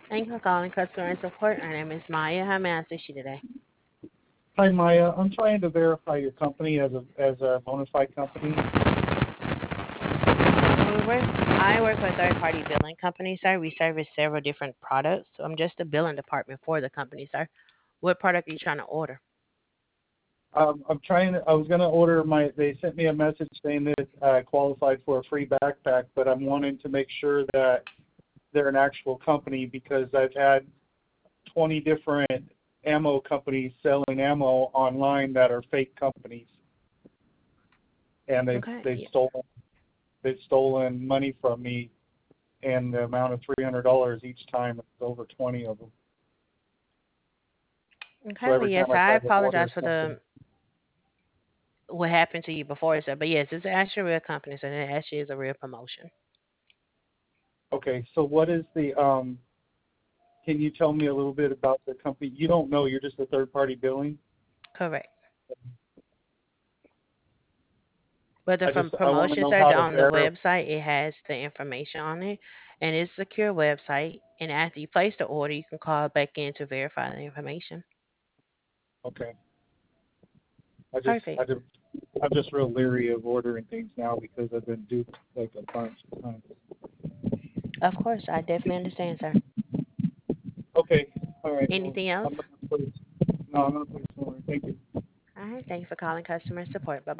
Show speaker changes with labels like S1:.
S1: Thank you for calling customer support. My name is Maya. How may I assist you today?
S2: Hi, Maya. I'm trying to verify your company as a bona fide company.
S1: I work for a third-party billing company, sir. We service several different products. So I'm just the billing department for the company, sir. What product are you trying to order?
S2: I was going to order they sent me a message saying that I qualified for a free backpack, but I'm wanting to make sure that they're an actual company because I've had 20 different ammo companies selling ammo online that are fake companies, and
S1: Okay.
S2: they've stolen money from me in the amount of $300 each time. It's over 20 of them.
S1: Okay.
S2: So
S1: Well,
S2: every
S1: yes,
S2: time I
S1: I
S2: try to order
S1: apologize for
S2: something,
S1: the what happened to you before, sir. But yes, it's actually a real company, so it actually is a real promotion.
S2: okay. So what is the? Can you tell me a little bit about the company? You don't know. You're just a third party billing.
S1: Correct. But the from
S2: I want to
S1: promotion,
S2: know
S1: sir,
S2: how to
S1: on the
S2: verify.
S1: website, it has the information on it, and it's a secure website. And after you place the order, you can call back in to verify the information.
S2: Okay.
S1: Perfect.
S2: I'm just real leery of ordering things now because I've been duped like a bunch of times.
S1: Of course, I definitely understand, sir.
S2: Okay. All right. Well,
S1: Anything else?
S2: I'm gonna place. No, I'm gonna place more. Thank you.
S1: All right. Thank you for calling customer support. Bye.